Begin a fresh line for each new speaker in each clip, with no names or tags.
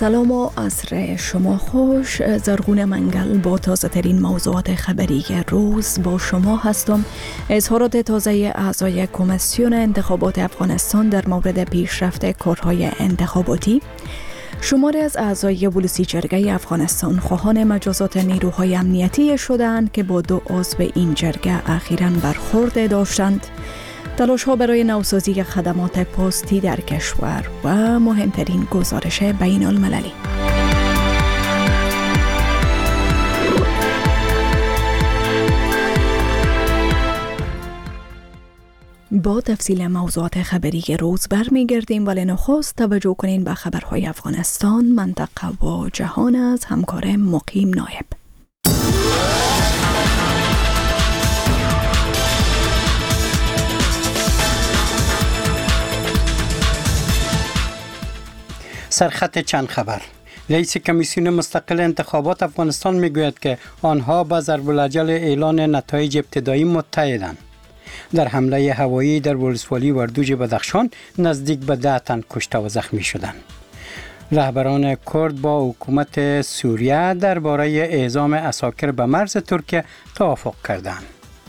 سلام و عصر شما خوش. زرغون منگل با تازه ترین موضوعات خبری روز با شما هستم. اظهارات تازه اعضای کمیسیون انتخابات افغانستان در مورد پیشرفت کارهای انتخاباتی. شماری از اعضای ولسی جرگه افغانستان خواهان مجازات نیروهای امنیتی شدند که با 2 عضو این جرگه اخیراً برخورد داشتند. تلاش ها برای نوسازی خدمات پستی در کشور و مهمترین گزارش بین المللی. با تفصیل موضوعات خبری روز برمیگردیم، ولی نخست توجه کنین به خبرهای افغانستان، منطقه و جهان از همکار مقیم نایب.
سرخط چند خبر. رئیس کمیسیون مستقل انتخابات افغانستان میگوید که آنها با ضرب الاجل اعلان نتایج ابتدایی متحدند. در حمله هوایی در ولسوالی وردوج بدخشان نزدیک به 10 تن کشته و زخمی شدند. رهبران کرد با حکومت سوریه درباره اعزام عساکر به مرز ترکیه توافق کردند.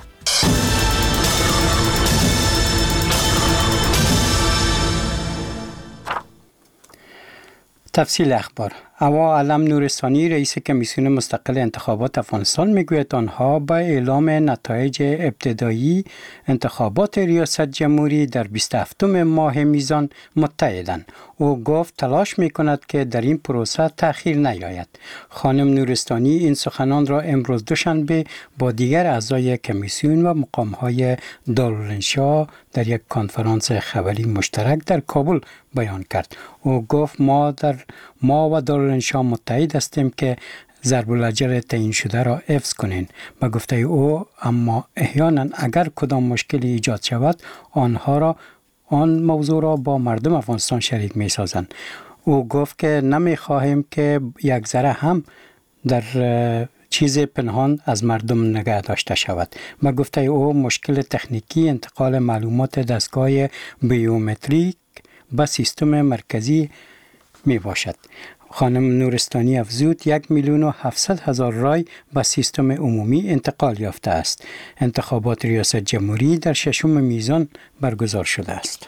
تفصیل اخبار. اوا علم نورستانی رئیس کمیسیون مستقل انتخابات افغانستان میگوید آنها با اعلام نتایج ابتدایی انتخابات ریاست جمهوری در 27 ماه میزان متحدند. او گفت تلاش میکند که در این پروسه تأخیر نیاید. خانم نورستانی این سخنان را امروز دوشنبه با دیگر اعضای کمیسیون و مقامهای دارالانشا در یک کنفرانس خبری مشترک در کابل بیان کرد. او گفت ما و دارالانشا متحد هستیم که ضرب الاجل تعیین شده را حفظ کنین. به گفته او اما احیانا اگر کدام مشکلی ایجاد شود آن موضوع را با مردم افغانستان شریک می سازند. او گفت که نمی خواهیم که یک ذره هم در چیز پنهان از مردم نگه داشته شود. به گفته او مشکل تکنیکی انتقال معلومات دستگاه بیومتریک به سیستم مرکزی می باشد. خانم نورستانی افزود 1,700,000 رای به سیستم عمومی انتقال یافته است. انتخابات ریاست جمهوری در 6 میزان برگزار شده است.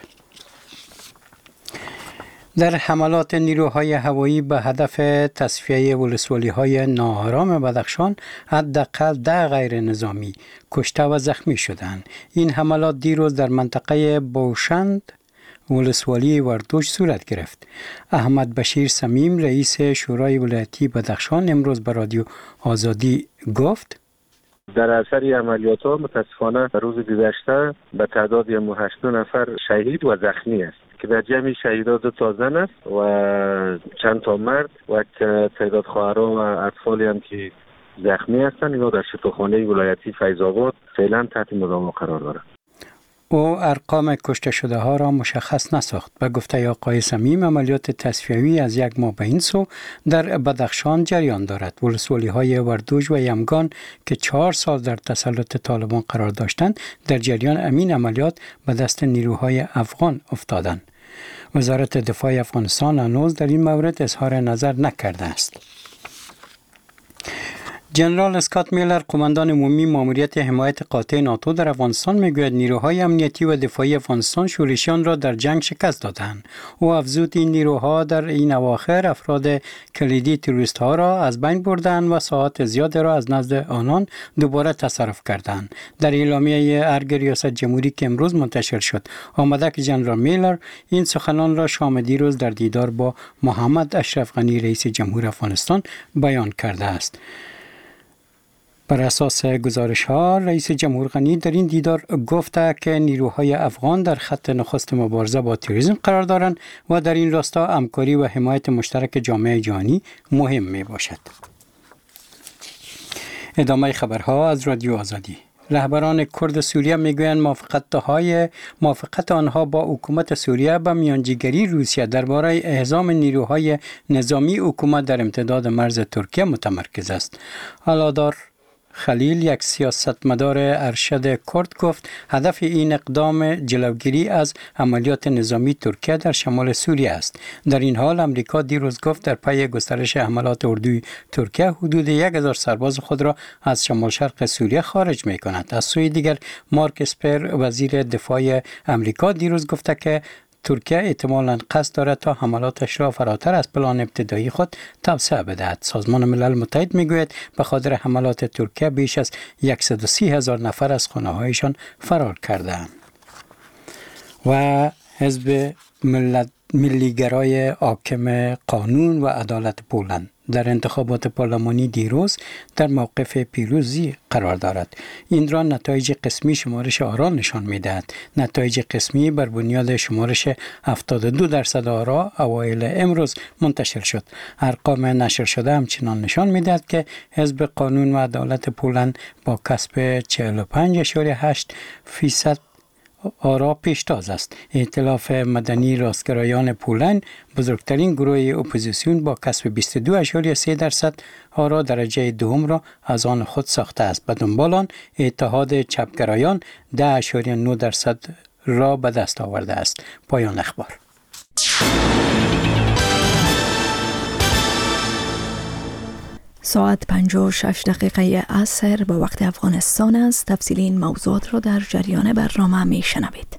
در حملات نیروهای هوایی به هدف تصفیه ولسوالی‌های ناآرام بدخشان حداقل 10 غیر نظامی کشته و زخمی شدند. این حملات دیروز در منطقه بوشند ولسوالی وردوج صورت گرفت. احمد بشیر صمیم رئیس شورای ولایتی بدخشان امروز به رادیو آزادی گفت
در اثر عملیات ها متاسفانه روز گذشته به تعداد 8 نفر شهید و زخمی است که در جمع شهیدان 2 تا زن است و چند تا مرد و تعداد خواهران و اطفالی هم که زخمی هستند. اینا در شفاخانه ولایتی فیض آباد فعلا تحت مداوم قرار دارند.
او ارقام کشته شده ها را مشخص نساخت. به گفته آقای صمیم عملیات تصفیوی از 1 ماه به این سو در بدخشان جریان دارد. ولسوالی های وردوج و یمگان که 4 سال در تسلط طالبان قرار داشتند در جریان امین عملیات به دست نیروهای افغان افتادند. وزارت دفاع افغانستان هنوز در این مورد اظهار نظر نکرده است. جنرال اسکات میلر قماندان عمومی ماموریت حمایت قاطع ناتو در افغانستان میگوید نیروهای امنیتی و دفاعی افغانستان شورشیان را در جنگ شکست دادند. او افزود این نیروها در این اواخر افراد کلیدی تروریست ها را از بین بردند و ساعات زیاد را از نزد آنان دوباره تصرف کردند. در اعلامیه ارگ ریاست جمهوری که امروز منتشر شد آمده که جنرال میلر این سخنان را شام دیروز در دیدار با محمد اشرف غنی رئیس جمهور افغانستان بیان کرده است. بر اساس گزارش ها رئیس جمهور غنی در این دیدار گفته که نیروهای افغان در خط نخست مبارزه با تروریسم قرار دارند و در این راستا همکاری و حمایت مشترک جامعه جهانی مهم می باشد. ادامه خبرها از رادیو آزادی. رهبران کرد سوریه میگویند موافقت آنها با حکومت سوریه به میانجیگری روسیه درباره اعزام نیروهای نظامی حکومت در امتداد مرز ترکیه متمرکز است. علادار خلیل، یک سیاستمدار ارشد کرد، گفت هدف این اقدام جلوگیری از عملیات نظامی ترکیه در شمال سوریه است. در این حال امریکا دیروز گفت در پی گسترش حملات اردوی ترکیه حدود 1000 سرباز خود را از شمال شرق سوریه خارج می کند. از سوی دیگر مارک اسپر وزیر دفاع امریکا دیروز گفته که ترکیه احتمالاً قصد دارد تا حملاتش را فراتر از پلان ابتدایی خود توسعه بدهد. سازمان ملل متحد میگوید به خاطر حملات ترکیه بیش از 130,000 نفر از خانه‌هایشان فرار کردند. و حزب ملیگرای حاکم قانون و عدالت پولند در انتخابات پارلمانی دیروز در موقف پیروزی قرار دارد. این را نتایج قسمی شمارش آرا نشان می‌دهد. نتایج قسمی بر بنیاد شمارش 72% آرا اوایل امروز منتشر شد. ارقام نشر شده همچنان نشان می‌دهد که حزب قانون و عدالت پولند با کسب 45.8% آرا پیشتاز است. ائتلاف مدنی راستگرایان پولند بزرگترین گروه اپوزیسیون با کسب 22.3% آرا درجه دوم را از آن خود ساخته است. به دنبال آن اتحاد چپگرایان 10.9% را به دست آورده است. پایان اخبار.
ساعت 5:06 عصر به وقت افغانستان است. تفصیل این موضوعات را در جریان برنامه می شنوید.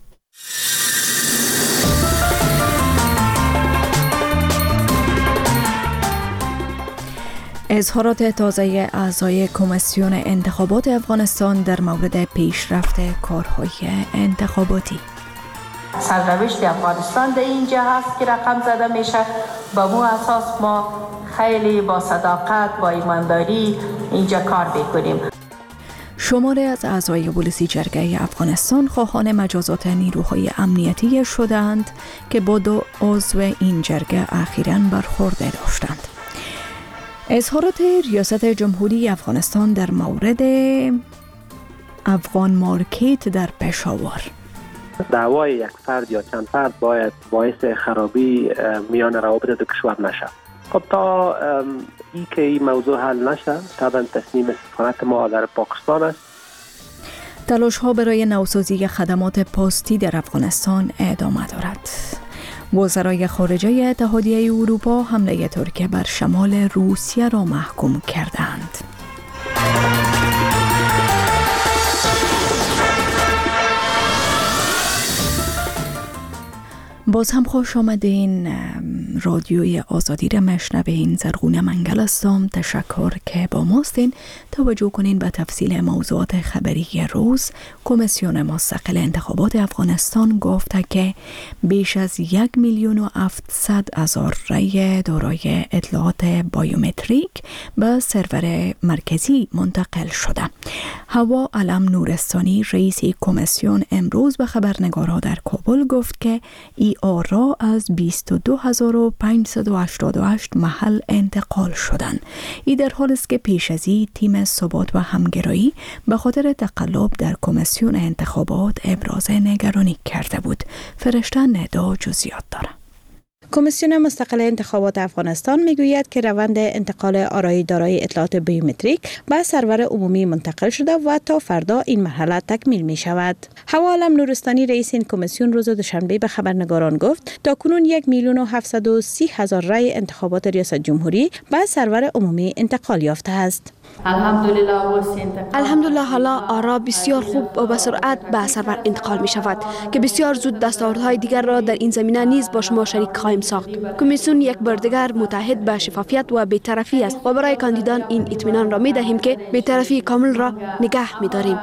اظهارات تازه اعضای کمیسیون انتخابات افغانستان در مورد پیشرفت کارهای انتخاباتی.
سرنوشت افغانستان در اینجا هست که رقم زده میشه. با مو اساس ما خیلی با صداقت با ایمانداری اینجا کار بکنیم.
شماری از اعضای پلیسی جرگه افغانستان خواهان مجازات نیروهای امنیتی شدند که با 2 عضو این جرگه اخیراً برخورد داشتند. اظهارات ریاست جمهوری افغانستان در مورد افغان مارکت در پشاور.
دعوای یک فرد یا چند فرد باید باعث خرابی میان روابط دو کشور نشه. خب تا ای که این موضوع حل نشه طبعا تصمیم سفارت ما در پاکستان است.
تلاش ها برای نوسازی خدمات پستی در افغانستان ادامه دارد. وزرای خارجه اتحادیه اروپا حمله ترکیه بر شمال روسیه را محکوم کردند. باز هم خوش آمدین. رادیوی آزادی را مشنوین. زرغونه منگل هستم. تشکر که با ماستین. توجه کنین به تفصیل موضوعات خبری روز. کمیسیون مستقل انتخابات افغانستان گفته که بیش از 1,700,000 رای دارای اطلاعات بایومتریک به سرور مرکزی منتقل شده. هوا علم نورستانی رئیس کمیسیون امروز به خبرنگاران در کابل گفت که ای آرا از 22,588 محل انتقال شدند. ای در حالی است که پیش از این تیم ثبات و همگرایی به خاطر تقلب در کمیسیون انتخابات ابراز نگرانی کرده بود. فرشته ندا جزئیات دارد.
کمیسیون مستقل انتخابات افغانستان میگوید که روند انتقال آرای دارای اطلاعات بیومتریک به سرور عمومی منتقل شده و تا فردا این مرحله تکمیل می شود. هوا علم نورستانی رئیس این کمیسیون روز دوشنبه به خبرنگاران گفت تاکنون 1,730,000 رای انتخابات ریاست جمهوری به سرور عمومی انتقال یافته است.
الحمدلله حالا آرا بسیار خوب و به سرعت به سرور انتقال می شود که بسیار زود دستاوردهای دیگر را در این زمینه نیز با شما شریک خواهیم ساخت. کمیسیون یک بار دیگر متحد به شفافیت و بی‌طرفی است و برای کاندیدان این اطمینان را می دهیم که بی‌طرفی کامل را نگه می داریم.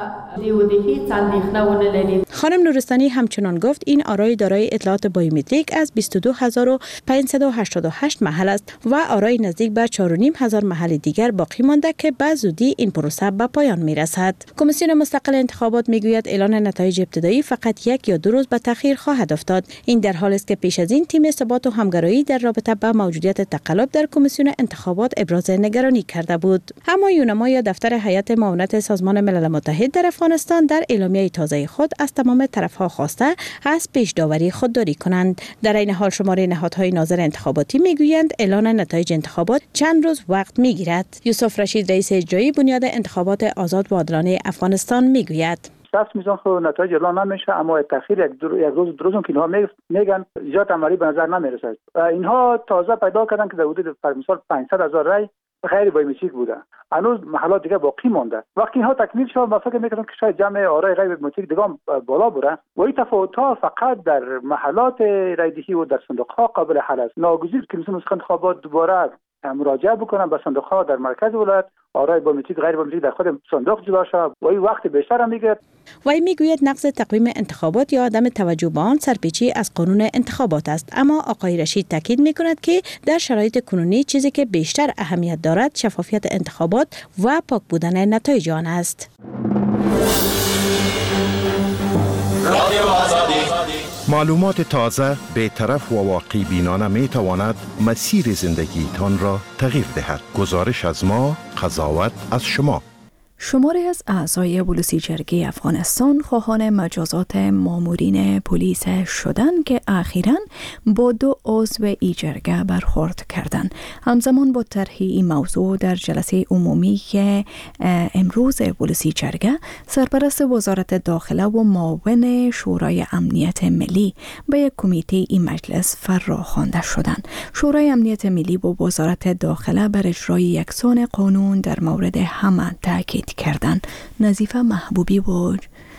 خانم نورستانی همچنان گفت این آرای دارای اطلاعات بایومتریک از 22,588 محل است و آرای نزدیک به 4,500 محل دیگر باقی مانده که به زودی این پروسه به پایان می رسد. کمیسیون مستقل انتخابات می گوید اعلان نتایج ابتدایی فقط 1 یا 2 روز به تأخیر خواهد افتاد. این در حالی است که پیش از این تیم ثبات و همگرایی در رابطه با موجودیت تقلب در کمیسیون انتخابات ابراز نگرانی کرده بود. اما یونما یا دفتر هیئت معاونت سازمان ملل متحد در افغانستان در اعلامیه تازه خود از تمام طرف‌ها خواسته از پیش داوری خودداری کنند. در این حال شماره نهادهای ناظر انتخاباتی میگویند اعلان نتایج انتخابات چند روز وقت میگیرد. یوسف رشید رئیس پلیس اجرایی بنیاد انتخابات آزاد و عادلانه افغانستان میگوید.
میزان خود نتایج اعلام نمیشه، اما تاخیر یک روز که اینها میگن ایجاد عملی به نظر نمیرسه. اینها تازه پیدا کردن که در حدود مثال 500,000 رای غیر بایومتریک بوده. هنوز محلات دیگه باقی مونده. وقتی اینها تکمیل شد ما فکر می‌کردم که شاید جمع آرای غیر بایومتریک دیگه بالا بره و این تفاوت‌ها فقط در محلات رایدهی و در صندوق‌ها قابل حل است. ناگزیر که مثل انتخابات دوباره مراجعه بکنم به صندوق‌ها در مرکز ولایت، آرای بایومتریک غیر بایومتریک در خود صندوق جدا شود و این وقت بیشتر هم میگیره.
وی میگوید نقض تقویم انتخابات یا عدم توجه به آن سرپیچی از قانون انتخابات است، اما آقای رشید تاکید میکند که در شرایط کنونی چیزی که بیشتر اهمیت دارد شفافیت انتخابات و پاک بودن نتایج آن است.
معلومات تازه، بی‌طرف و واقع بینانه می تواند مسیر زندگی تان را تغییر دهد. گزارش از ما، قضاوت از شما.
شماری از اعضای بلوچستان افغانستان خواهان مجازات مامورین پلیس شدند که اخیراً با 2 عضو ای جرگه برخورد کردند. همزمان با طرح این موضوع در جلسه عمومی که امروز بلوچستان سرپرست وزارت داخله و معاون شورای امنیت ملی به یک کمیته این مجلس فراخوانده شدند. شورای امنیت ملی با وزارت داخله بر اجرای یکسان قانون در مورد همه تاکید کردن. نظیفه محبوبی و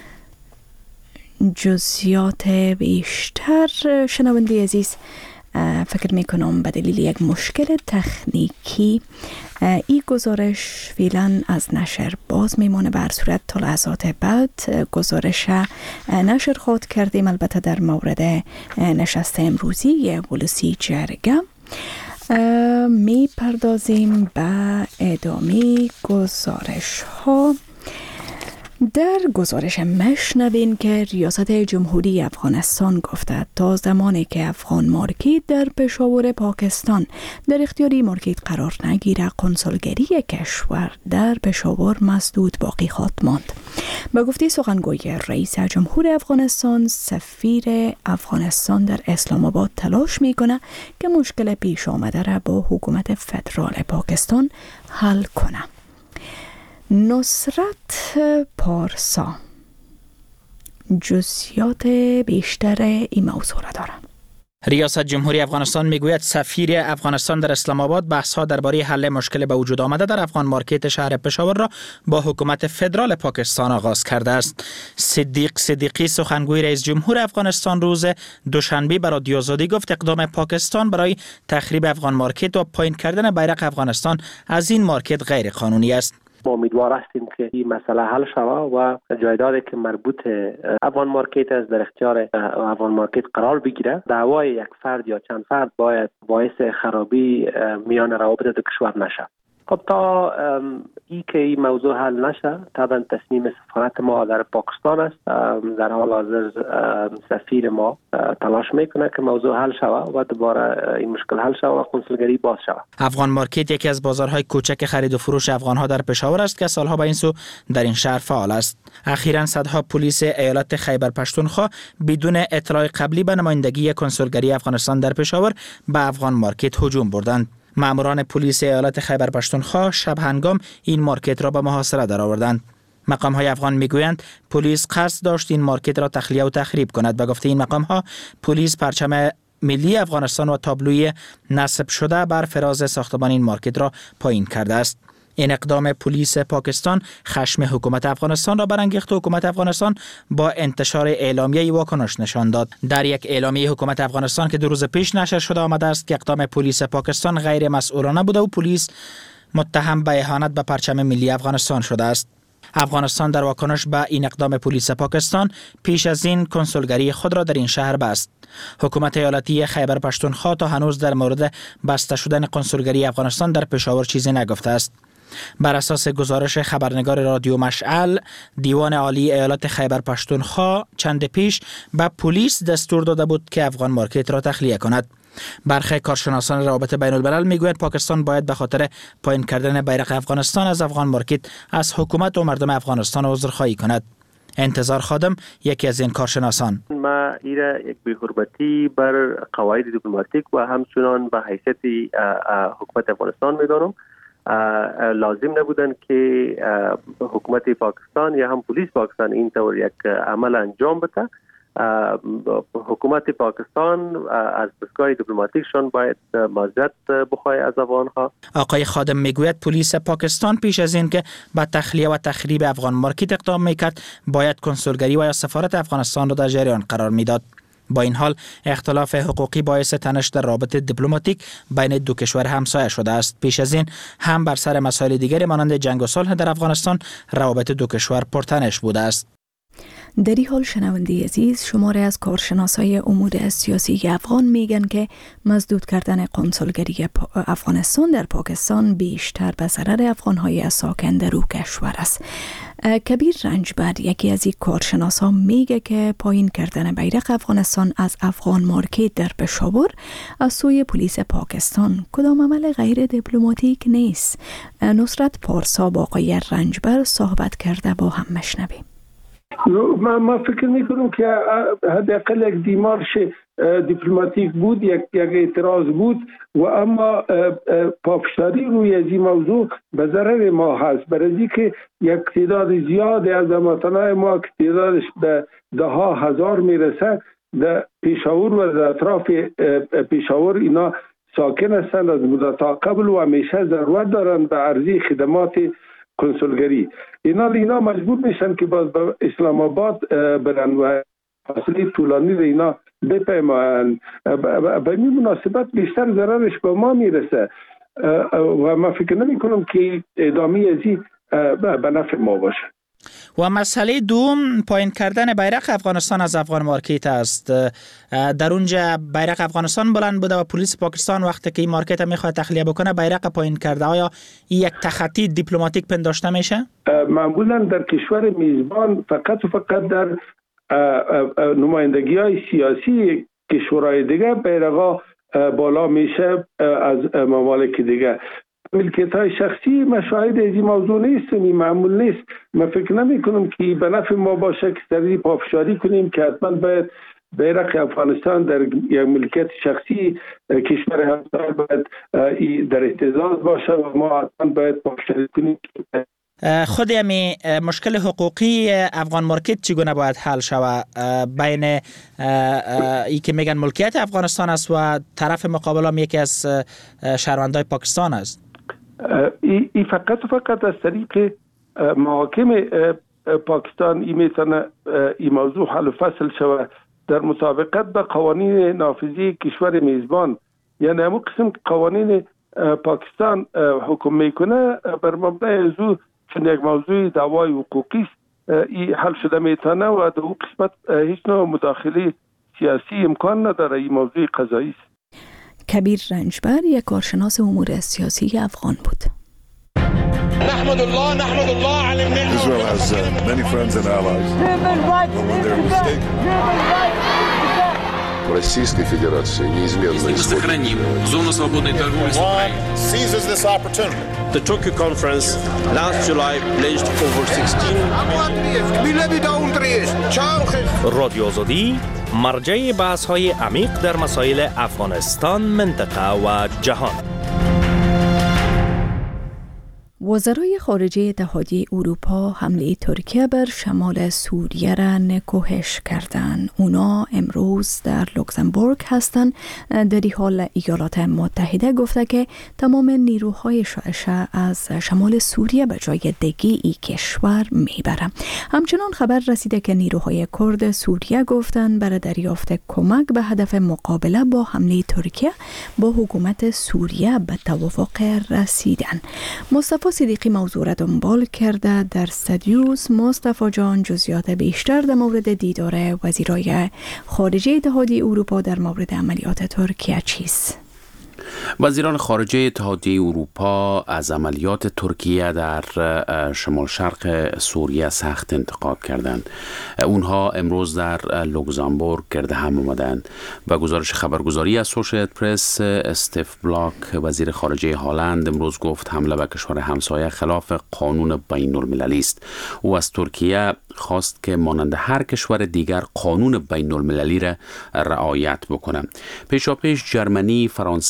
جزئیات بیشتر. شنونده عزیز، فکر میکنم به دلیل یک مشکل تکنیکی این گزارش فعلا از نشر باز میمانه. به هر صورت تا لحظات بعد گزارش نشر خواهد کردیم، البته در مورد نشست امروزی ولسی جرگه. می پردازیم به ادامه گزارش ها. در گزارش مشنوین که ریاست جمهوری افغانستان گفته تا زمانی که افغان مارکت در پشاور پاکستان در اختیاری مارکت قرار نگیره کنسولگری کشور در پشاور مسدود باقی خواهد ماند. به گفته سخنگوی رئیس جمهور افغانستان، سفیر افغانستان در اسلام آباد تلاش میکنه که مشکل پیش آمده را با حکومت فدرال پاکستان حل کنه. نصرت پارسا جزئیات بیشتر این موضوع را دارد.
ریاست جمهوری افغانستان میگوید سفیر افغانستان در اسلام آباد بحث‌ها درباره حل مشکل به وجود آمده در افغان مارکت شهر پشاور را با حکومت فدرال پاکستان آغاز کرده است. صدیقی سخنگوی رئیس جمهور افغانستان روز دوشنبه به رادیو آزادی گفت اقدام پاکستان برای تخریب افغان مارکت و پایین کردن بیرق افغانستان از این مارکت غیر قانونی است.
ما امیدوار هستیم که این مسئله حل شود و جایدادی که مربوط افغان مارکت است در اختیار افغان مارکت قرار بگیره. دعوای یک فرد یا چند فرد باید باعث خرابی میان روابط دو کشور نشه. خب تا که این موضوع حل نشه طبعا تصمیم سفارت ما در پاکستان است. در حال حاضر سفیر ما تلاش میکنه که موضوع حل شود و دوباره این مشکل حل شود و کنسولگری باز شود.
افغان مارکت یکی از بازارهای کوچک خرید و فروش افغانها در پشاور است که سالها به این سو در این شهر فعال است. اخیراً صدها پلیس ایالت خیبر پشتونخوا بدون اطلاع قبلی به نمایندگی کنسولگری افغانستان در پشاور به افغان مارکت هجوم بردند. ماموران پلیس ایالت خیبر پشتونخوا شب هنگام این مارکت را به محاصره درآوردند. مقام‌های افغان میگویند پلیس قصد داشت این مارکت را تخلیه و تخریب کند. به گفته این مقام‌ها پلیس پرچم ملی افغانستان و تابلوی نصب شده بر فراز ساختمان این مارکت را پایین کرده است. این اقدام پلیس پاکستان خشم حکومت افغانستان را برانگیخت و حکومت افغانستان با انتشار اعلامیه واکنش نشان داد. در یک اعلامیه حکومت افغانستان که 2 روز پیش نشر شده آمده است که اقدام پلیس پاکستان غیر مسئولانه بوده و پلیس متهم به اهانت به پرچم ملی افغانستان شده است. افغانستان در واکنش به این اقدام پلیس پاکستان پیش از این کنسولگری خود را در این شهر بست. حکومت ایالتی خیبر پشتونخوا تا هنوز در مورد بسته شدن کنسولگری افغانستان در پشاور چیزی نگفته است. بر اساس گزارش خبرنگار رادیو مشعل، دیوان عالی ایالت خیبر پشتونخوا چند پیش به پلیس دستور داده بود که افغان مارکت را تخلیه کند. برخی کارشناسان روابط بین الملل میگویند پاکستان باید به خاطر پایین کردن بیرق افغانستان از افغان مارکت از حکومت و مردم افغانستان عذرخواهی کند. انتظار خادم یکی از این کارشناسان:
ما ایره یک بی‌حرمتی بر قواعد دیپلماتیک و همچنان به حیثیت حکومت افغانستان میدانم لازم نبودن که حکومت پاکستان یا هم پلیس پاکستان این طور یک عمل انجام بده. حکومت پاکستان از دستگاه دیپلماتیکشان باید معذرت بخواهد از افغانها.
آقای خادم میگوید پلیس پاکستان پیش از این که به تخلیه و تخریب افغان مارکت اقدام میکرد باید کنسولگری و یا سفارت افغانستان را در جریان قرار میداد. با این حال اختلاف حقوقی باعث تنش در رابطه دیپلماتیک بین دو کشور همسایه شده است. پیش از این هم بر سر مسائل دیگری مانند جنگ و صلح در افغانستان روابط دو کشور پرتنش بوده است.
در این حال شنونده عزیز، شماره از کارشناسای امور سیاسی افغان میگن که مسدود کردن کنسولگری افغانستان در پاکستان بیشتر به ضرر افغانهای ساکن در او کشور است. کبیر رنجبر، یکی از این کارشناسا، میگه که پایین کردن بیرق افغانستان از افغان مارکت در پشاور از سوی پلیس پاکستان کدام عمل غیر دیپلماتیک نیست. نصرت پارسا با آقای رنجبر صحبت کرده، با هم مشنویم.
ما فکر میکنم که حداقل یک دیمارش دیپلماتیک بود، یک اعتراض بود و اما پافشاری روی از این موضوع به ضرر ما هست، برای که یک تعداد زیادی از هموطنان ما که تعدادش به ده ها هزار میرسه در پشاور و در اطراف پشاور اینا ساکن هستند از مدت قبل و همیشه ضرورت دارند به عرضه خدمات کنسولگری. اینا مجبور میشن که باز به اسلام آباد برن و فاصله طولانی رو اینا بپیمایند. به این مناسبت بیشتر ضررش به ما میرسه و من فکر نمی کنم که ادامه ازی به نفع ما باشه.
و مسئله دوم پایین کردن بیرق افغانستان از افغان مارکت است. در اونجا بیرق افغانستان بلند بوده و پلیس پاکستان وقتی که این مارکت میخواد تخلیه بکنه بیرق پایین کرده. آیا این یک تخطی دیپلماتیک پنداشته میشه؟
معمولا در کشور میزبان فقط و فقط در نمایندگی های سیاسی کشورهای دیگه بیرقا بالا میشه از ممالک دیگه. ملکیت های شخصی مشاهد از این موضوع نیست، معمول نیست. من فکر نمی کنم که به نفع ما باشه که سری پافشاری کنیم که حتما باید بیرق افغانستان در یک ملکیت شخصی کشور همسایه باید در اهتزاز باشه و ما حتما باید پافشاری کنیم.
خود همی مشکل حقوقی افغان مارکت چگونه باید حل شود بین ای که میگن ملکیت افغانستان است و طرف مقابل هم یکی از شهروندای پاکستان است؟
ای فقط و فقط از طریق محاکم پاکستان ای میتونه این موضوع حل و فصل شود در مطابقت به قوانین نافذی کشور میزبان. یعنی همون قسم که قوانین پاکستان حکم میکنه بر مبنای ازو چون یک موضوع دعوای حقوقی است این حل شده میتونه و در اون قسمت هیچ نوع مداخله سیاسی امکان نداره. این موضوع قضایی است.
کبیر رنجبر یک کارشناس امور سیاسی افغان بود.
نحمد الله على النعمة.
Israel has many friends and allies. When they're mistaken. Российской Федерации неизменно
сохраним зону свободной торговли с Украиной.
Seizes this opportunity.
The Tokyo conference last July pledged over 16 رادیو آزادی مرجع بحث‌های عمیق در مسائل افغانستان، منطقه و جهان.
وزرای خارجه اتحادیه اروپا حمله ترکیه بر شمال سوریه را نکوهش کردند. اونا امروز در لوکزامبورگ هستند. در این حال ایالات متحده گفته که تمام نیروهایش از شمال سوریه به جای دیگه ای کشور میبرند. همچنان خبر رسیده که نیروهای کرد سوریه گفتند برای دریافت کمک به هدف مقابله با حمله ترکیه با حکومت سوریه به توافق رسیدند. مصطفی صدیقی موضوع را دنبال کرده. در استودیوس مصطفی جان، جزئیات بیشتر در مورد دیدار وزیرای خارجه اتحادیه اروپا در مورد عملیات ترکیه چیست؟
وزیران خارجه اتحادیه اروپا از عملیات ترکیه در شمال شرق سوریه سخت انتقاد کردند. اونها امروز در لوکزامبورگ گرد هم آمدند و گزارش خبرگزاری اسوشییتد پرس استف بلاک وزیر خارجه هلند امروز گفت حمله به کشور همسایه خلاف قانون بین المللی است. او از ترکیه خواست که مانند هر کشور دیگر قانون بین المللی را رعایت بکنه. پیشاپیش جرمنی، فرانسه و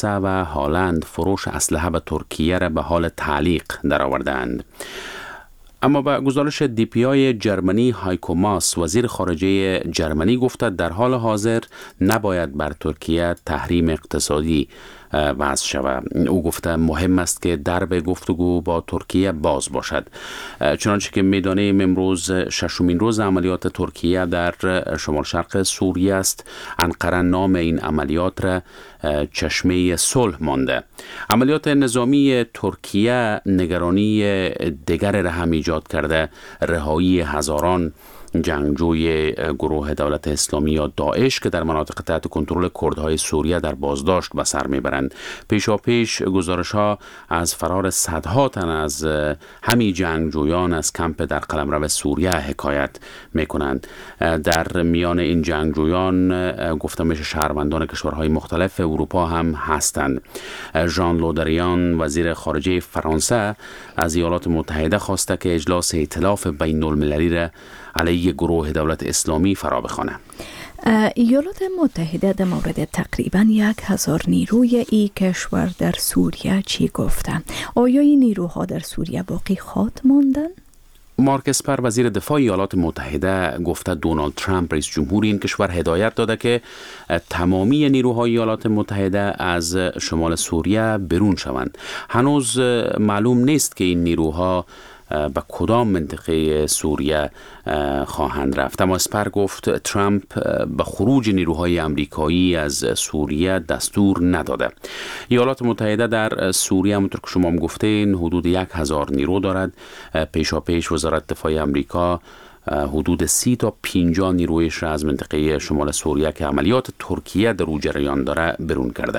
هالند فروش اسلحه به ترکیه را به حال تعلیق درآوردند. اما به گزارش DPI جرمنی هایکو ماس وزیر خارجه جرمنی گفته در حال حاضر نباید بر ترکیه تحریم اقتصادی وضع شود. او گفته مهم است که درب گفتگو با ترکیه باز باشد. چنانچه که میدانیم امروز ششمین روز عملیات ترکیه در شمال شرق سوریه است. انقره نام این عملیات را چشمه صلح مانده. عملیات نظامی ترکیه نگرانی دیگر را هم ایجاد کرده. رهایی هزاران جنگجوی گروه دولت اسلامی یا داعش که در مناطق تحت کنترل کردهای سوریه در بازداشت به سر میبرند. پیشاپیش گزارش‌ها از فرار صدها تن از همین جنگجویان از کمپ در قلمرو سوریه حکایت میکنند. در میان این جنگجویان گفته میشه شهروندان کشورهای مختلف اروپا هم هستند. ژان لودریان وزیر خارجه فرانسه از ایالات متحده خواسته که اجلاس ائتلاف بین المللی را علیه گروه دولت اسلامی فرا بخوانه.
ایالات متحده در مورد تقریباً 1000 نیروی این کشور در سوریه چی گفته؟ آیا این نیروها در سوریه باقی خواهد ماندن؟
مارک اسپر وزیر دفاع ایالات متحده گفته دونالد ترامپ رئیس جمهور این کشور هدایت داده که تمامی نیروهای ایالات متحده از شمال سوریه برون شوند. هنوز معلوم نیست که این نیروها به کدام منطقه سوریه خواهند رفت. اما اسپر گفت ترامپ به خروج نیروهای امریکایی از سوریه دستور نداده. ایالات متحده در سوریه همونطور که شما هم گفتین حدود 1000 نیرو دارد. پیشاپیش وزارت دفاع امریکا حدود 30 تا 50 نیرویش را از منطقه شمال سوریه که عملیات ترکیه در او جریان داره برون کرده.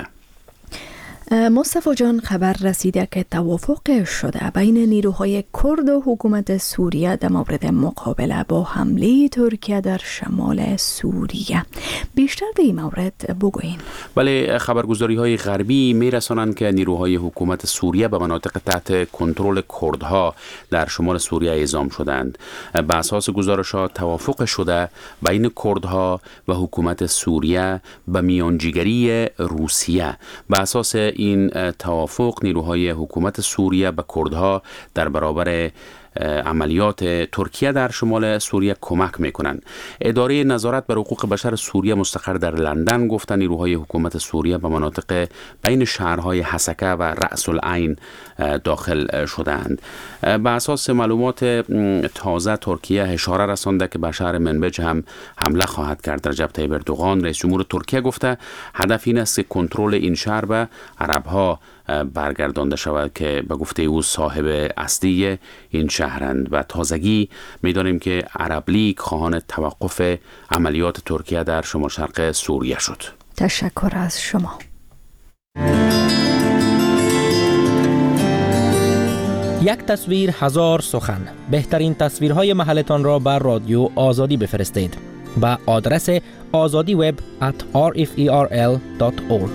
مصطفی جان، خبر رسیده که توافق شده بین نیروهای کرد و حکومت سوریه در مورد مقابله با حمله ترکیه در شمال سوریه. بیشتر در این مورد بگوین.
بله، خبرگزاری های غربی می رسانند که نیروهای حکومت سوریه به مناطق تحت کنترل کردها در شمال سوریه اعزام شدند. به اساس گزارش ها توافق شده بین کردها و حکومت سوریه به میانجیگری روسیه. به اساس این توافق نیروهای حکومت سوریه به کردها در برابر عملیات ترکیه در شمال سوریه کمک میکنند. اداره نظارت بر حقوق بشر سوریه مستقر در لندن گفته نیروهای حکومت سوریه به مناطق بین شهرهای حسکه و رأس العین داخل شدند. به اساس معلومات تازه ترکیه اشاره رسانده که به شهر منبج هم حمله خواهد کرد. در رجب طیب اردوغان رئیس جمهور ترکیه گفته هدف این است که کنترل این شهر به عربها برگردانده شود که به گفته او صاحب اصلی این شهرند. و تازگی می‌دانیم که عرب لیگ خواهان توقف عملیات ترکیه در شمال شرق سوریه شد.
تشکر از شما.
یک تصویر هزار سخن. بهترین تصویرهای محلتان را بر رادیو آزادی بفرستید به آدرس azadiweb@rferl.org.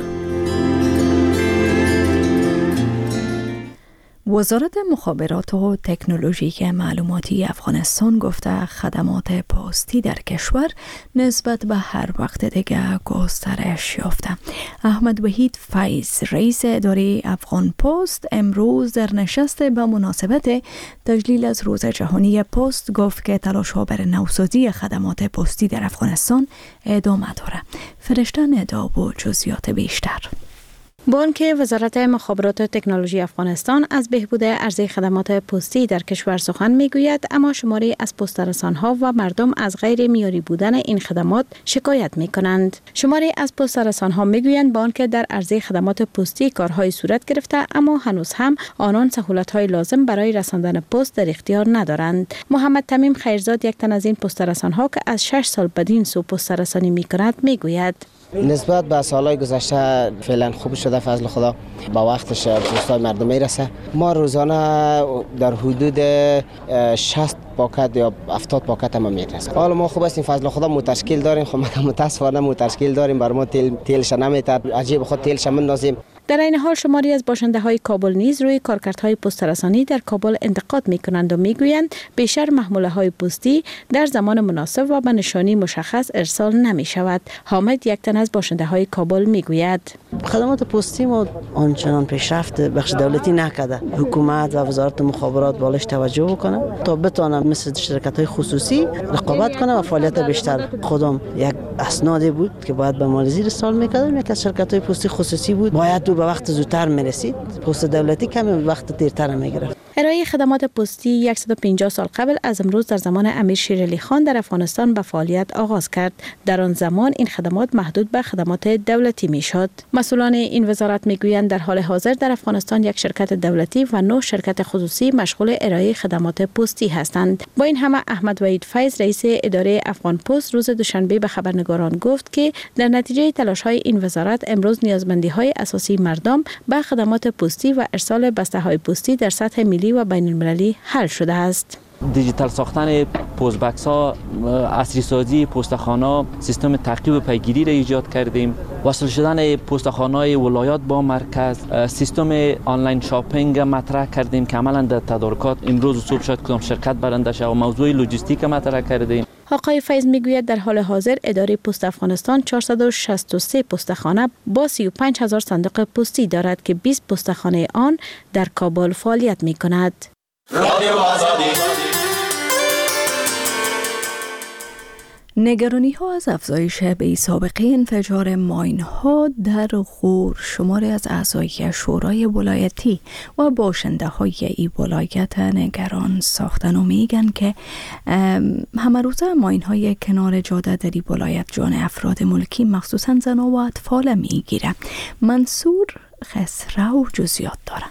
وزارت مخابرات و تکنولوژی معلوماتی افغانستان گفته خدمات پستی در کشور نسبت به هر وقت دیگه گسترش یافته. احمد وحید فیض رئیس اداره افغان پست امروز در نشست به مناسبت تجلیل از روز جهانی پست گفت که تلاش‌ها برای نوسازی خدمات پستی در افغانستان ادامه داره. فرشته ندا و جزئیات بیشتر.
بانک وزارت مخابرات و تکنولوژی افغانستان از بهبود عرضه خدمات پستی در کشور سخن میگوید، اما شماری از پست‌رسان‌ها و مردم از غیر معیاری بودن این خدمات شکایت میکنند. شماری از پست‌رسان‌ها میگویند بانک در عرضه خدمات پستی کارهای صورت گرفته، اما هنوز هم آنان سهولت‌های لازم برای رساندن پست در اختیار ندارند. محمد تمیم خیرزاد یک تن از این پست‌رسان‌ها که از 6 سال بدین سو پست‌رسانی میکند میگوید
نسبت به سالهای گذشته فعلا خوب شده، فضل خدا با وقتش پستای مردم میرسه. ما روزانه در حدود 60 پاکت یا 70 پاکت هم میرسه. حالا ما خوب هستیم، فضل خدا متشکل داریم. خب متاسفانه متشکل داریم، بر ما تیلش نمیتر، عجیب خود تیلش میندازیم.
در این حال شماری از باشنده های کابل نیز روی کارکردهای پست‌رسانی در کابل انتقاد میکنند و میگویند بیشتر محموله های پستی در زمان مناسب و به نشانی مشخص ارسال نمی شود. حامد یک تن از باشنده های کابل میگوید
خدمات پستی ما آنچنان پیشرفت بخش دولتی نکرده. حکومت و وزارت مخابرات بالش توجه بکنه تا بتونه مثل شرکت‌های خصوصی رقابت کنه و فعالیت بیشتر. خودم یک اسنادی بود که باید به مالزی ارسال می‌کردم، یک از شرکت‌های پستی خصوصی بود، باید به وقت زودتر می‌رسید. پست دولتی کمی وقت دیرتر می‌گرفت.
ارائه خدمات پستی 150 سال قبل از امروز در زمان امیر شیرعلی خان در افغانستان به فعالیت آغاز کرد. در آن زمان این خدمات محدود به خدمات دولتی میشد. مسئولان این وزارت میگویند در حال حاضر در افغانستان یک شرکت دولتی و 9 شرکت خصوصی مشغول ارائه خدمات پستی هستند. با این همه احمد وحید فیض رئیس اداره افغان پست روز دوشنبه به خبرنگاران گفت که در نتیجه تلاش‌های این وزارت امروز نیازمندی‌های اساسی مردم به خدمات پستی و ارسال بسته‌های پستی در سطح ملی و بین المللی حل شده است.
دیجیتال ساختن پست بکس ها، عصری سازی پستخانه، سیستم تعقیب و پیگیری را ایجاد کردیم، وصل شدن پستخانه‌های ولایات با مرکز، سیستم آنلاین شاپینگ مطرح کردیم که عملاً در تدارکات امروز صبح شد کدام شرکت برنده شد و موضوع لوجستیک مطرح کردیم.
آقای فیض میگوید در حال حاضر اداره پست افغانستان 463 پستخانه با 35,000 صندوق پستی دارد که 20 پستخانه آن در کابل فعالیت می‌کند.
نگرانی ها از افزایش بی‌سابقه انفجار ماین ها در غور شماری از اعضای شورای ولایتی و باشنده های ای ولایت نگران ساختن و میگن که همه روزه ماین های کنار جاده در ای ولایت جان افراد ملکی مخصوصا زنها و اطفال میگیره. منصور خسرو جزئیات داره.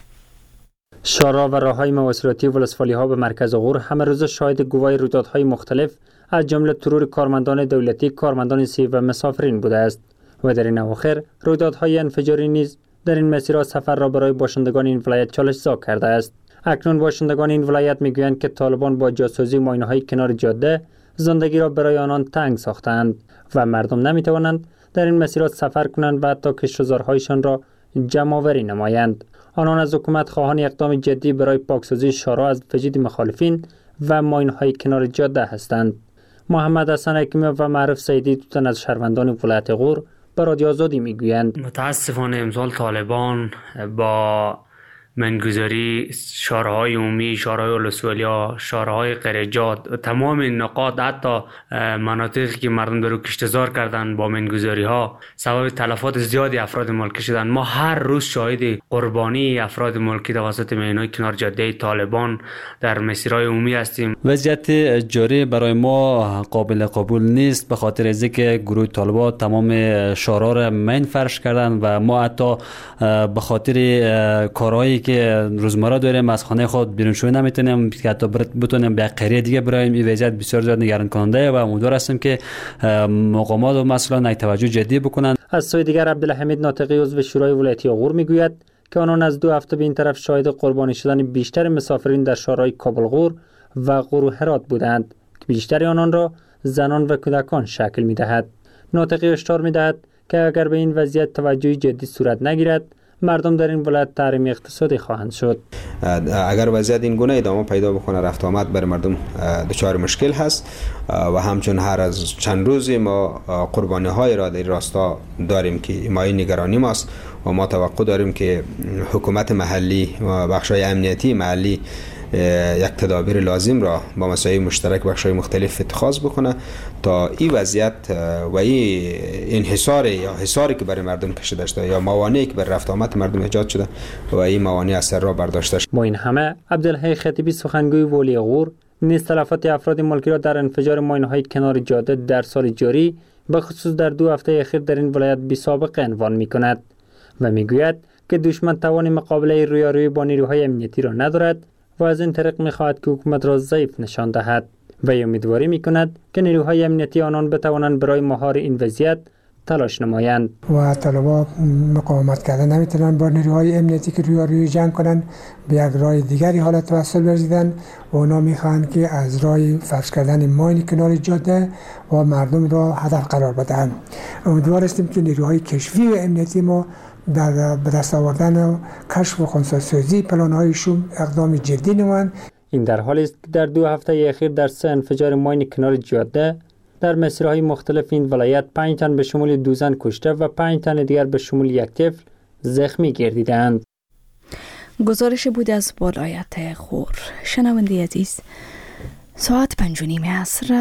شارع و راههای مواصلاتی ولسوالی ها به مرکز غور همه روز شاهد گواهی رویدادهای مختلف از جمله ترور کارمندان دولتی، کارمندان سیاسی و مسافرین بوده است و در این اواخر رویدادهای انفجاری نیز در این مسیر سفر را برای باشندگان این ولایت چالش‌زا کرده است. اکنون باشندگان این ولایت میگویند که طالبان با جاسوسی ماینه‌های کنار جاده زندگی را برای آنان تنگ ساختند و مردم نمیتوانند در این مسیرات سفر کنند و حتی کشتزارهایشان را جمع آوری نمایند. آنان از حکومت خواهان اقدام جدی برای پاکسازی شارع از وجود مخالفین و ماین‌های کنار جاده هستند. محمد حسن حکیمی و معروف سیدی دو تن از شهروندان ولایت غور به رادیو آزادی میگویند
متاسفانه امسال طالبان با منگذاری شارع‌های عمومی، شارع‌های ولسوالی‌ها، شارع‌های غیرجاد، تمام نقاط حتی مناطقی که مردم درو کشتزار کردن با منگذاری‌ها سبب تلفات زیادی افراد ملکی شدن. ما هر روز شاهد قربانی افراد ملکی توسط ماین‌های کنار جاده طالبان در مسیرهای عمومی هستیم.
وضعیت جاری برای ما قابل قبول نیست به خاطر از اینکه گروه طالبان تمام شارع را مین فرش کردن و ما حتی به خاطر کارهایی که روزمره داریم از خانه خود بیرون شو نمیتونیم که حتی بتونیم به قریه دیگه برایم. این وضعیت بسیار زیاد نگران کننده و امیدوار هستیم که مقامات و مسئولان توجه جدی بکنند.
از سوی دیگر عبدالحمید ناطقی عضو شورای ولایتی غور میگوید که آنان از 2 هفته به این طرف شاهد قربانی شدن بیشتر مسافرین در شارع‌های کابل غور و غور و هرات بودند که بیشتر آنان را زنان و کودکان شکل میدهد. ناطقی هشدار میدهد که اگر به این وضعیت توجه جدی صورت نگیرد مردم در این ولایت تحریم اقتصادی خواهند شد.
اگر وضعیت این گونه ادامه پیدا بکنه رفت آمد برای مردم دچار مشکل هست و همچون هر از چند روزی ما قربانی های را در راستا داریم که ما این نگرانی ماست و ما توقع داریم که حکومت محلی و بخش‌های امنیتی محلی یک تدابیر لازم را با مسائل مشترک بخش‌های مختلف اتخاذ بکنه تا این وضعیت و این انحصار یا حصاری که برای مردم کشیده شده یا موانعی که بر رفت آمد مردم ایجاد شده و این موانع اثر را برداشته شده.
با این همه عبدالحی خطیبی سخنگوی ولی غور نیز تلفات افراد ملکی را در انفجار ماین‌های کنار جاده در سال جاری به خصوص در 2 هفته اخیر در این ولایت بی‌سابقه عنوان می‌کند و میگوید که دشمن توان مقابله رویارویی با نیروهای امنیتی را ندارد و از این طریق می‌خواهد که حکومت را ضعیف نشان دهد و امیدواری می‌کند که نیروهای امنیتی آنان بتوانند برای مهار این وضعیت تلاش نمایند.
و طلبا مقاومت کردن نمیتونن با نیروهای امنیتی که روی جنگ کنن به یک راه دیگری حالت توسل برسیدن و اونا میخوان که از راه فرش کردن ماین کنار جاده و مردم را هدف قرار بدن. امیدوار هستیم که نیروهای کشفی و امنیتی ما در به دست آوردن و کشف و خنثی‌سازی پلان‌هایشون اقدام جدی نمایند.
این در حالی است که در 2 هفته اخیر در 3 انفجار ماین کنار جاده
در مسیرهای مختلف این ولایت 5 تن به شمول 2 زن کشته و 5 تن دیگر به شمول 1 طفل زخمی گردیدند.
گزارش بود از ولایت غور. شنونده عزیز، ساعت 5:30 عصر